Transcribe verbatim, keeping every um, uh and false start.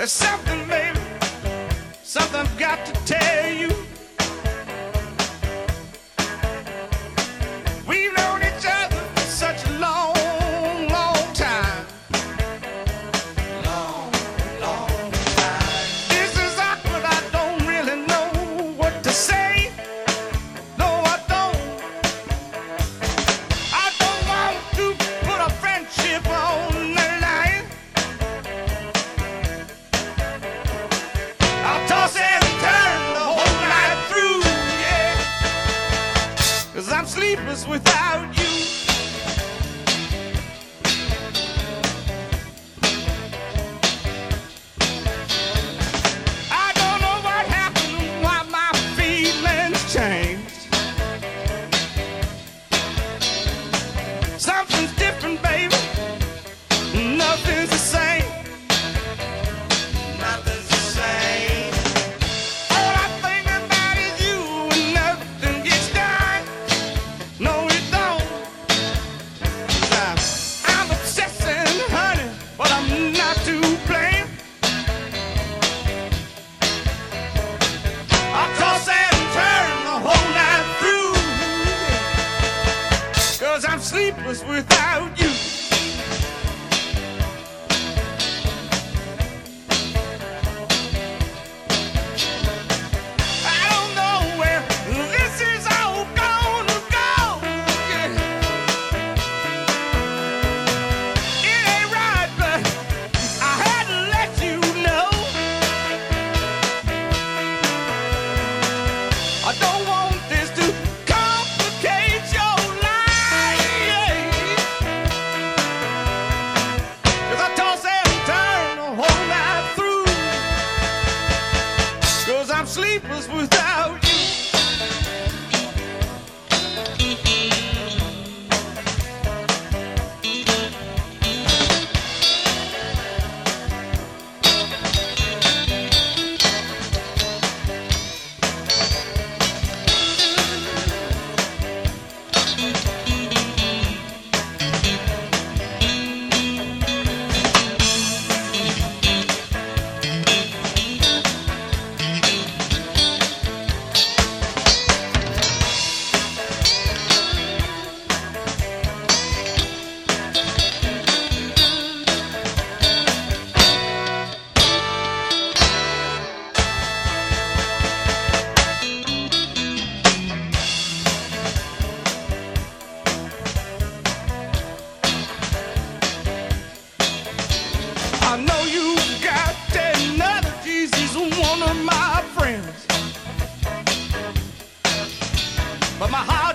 There's something, baby, something I've got to tell you. We've known each other for such a long, long time. Long, long time. This is awkward, I don't really know what to say. No, I don't. I don't want to put a friendship on the line. I'll toss and turn the whole night through, yeah. 'Cause I'm sleepless without you. I don't know what happened, why my feelings changed. Something's different, baby. Nothing's the same. Nothing's the same. All I think about is you and nothing gets done. No, it don't. Now, I'm obsessing, honey, but I'm not to blame. I toss and turn the whole night through, 'cause I'm sleepless without you. I don't know where this is all gonna go. Yeah. It ain't right, but I had to let you know. I don't want this to complicate your life. 'Cause I toss and turn the whole night through, 'cause I'm sleepless without you. I know you got another Jesus, one of my friends, but my heart